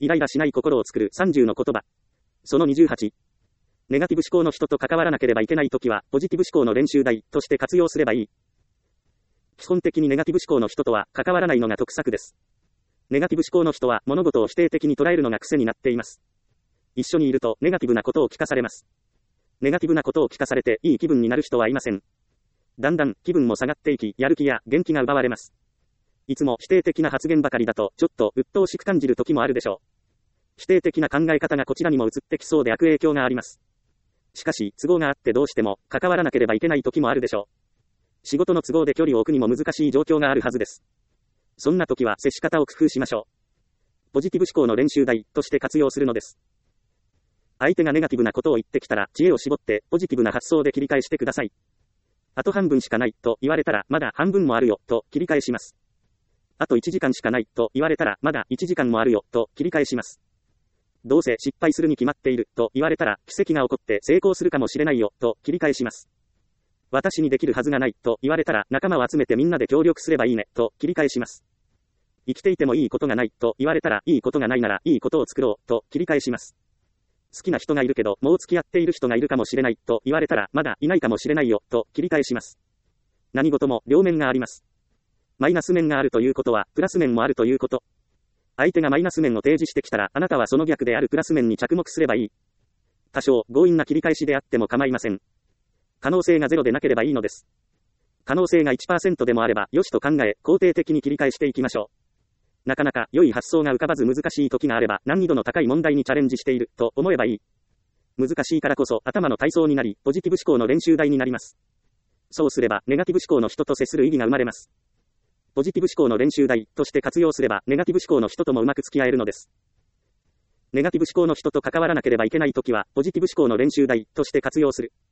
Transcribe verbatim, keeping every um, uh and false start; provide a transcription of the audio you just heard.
イライラしない心を作るさんじゅうの言葉。そのにじゅうはち。ネガティブ思考の人と関わらなければいけないときは、ポジティブ思考の練習台として活用すればいい。基本的にネガティブ思考の人とは関わらないのが得策です。ネガティブ思考の人は物事を否定的に捉えるのが癖になっています。一緒にいるとネガティブなことを聞かされます。ネガティブなことを聞かされていい気分になる人はいません。だんだん気分も下がっていき、やる気や元気が奪われます。いつも否定的な発言ばかりだと、ちょっと鬱陶しく感じる時もあるでしょう。否定的な考え方がこちらにも移ってきそうで悪影響があります。しかし、都合があってどうしても関わらなければいけない時もあるでしょう。仕事の都合で距離を置くにも難しい状況があるはずです。そんな時は接し方を工夫しましょう。ポジティブ思考の練習台として活用するのです。相手がネガティブなことを言ってきたら、知恵を絞ってポジティブな発想で切り返してください。あと半分しかないと言われたら、まだ半分もあるよと切り返します。あといちじかんしかないと言われたら、まだいちじかんもあるよと切り返します。どうせ失敗するに決まっていると言われたら、奇跡が起こって成功するかもしれないよと切り返します。私にできるはずがないと言われたら、仲間を集めてみんなで協力すればいいねと切り返します。生きていてもいいことがないと言われたら、いいことがないならいいことを作ろうと切り返します。好きな人がいるけど、もう付き合っている人がいるかもしれないと言われたら、まだいないかもしれないよと切り返します。何事も両面があります。マイナス面があるということは、プラス面もあるということ。相手がマイナス面を提示してきたら、あなたはその逆であるプラス面に着目すればいい。多少、強引な切り返しであっても構いません。可能性がゼロでなければいいのです。可能性が いちパーセント でもあれば、よしと考え、肯定的に切り返していきましょう。なかなか良い発想が浮かばず難しい時があれば、難易度の高い問題にチャレンジしていると思えばいい。難しいからこそ頭の体操になり、ポジティブ思考の練習台になります。そうすれば、ネガティブ思考の人と接する意義が生まれます。ポジティブ思考の練習台として活用すれば、ネガティブ思考の人ともうまく付き合えるのです。ネガティブ思考の人と関わらなければいけないときは、ポジティブ思考の練習台として活用する。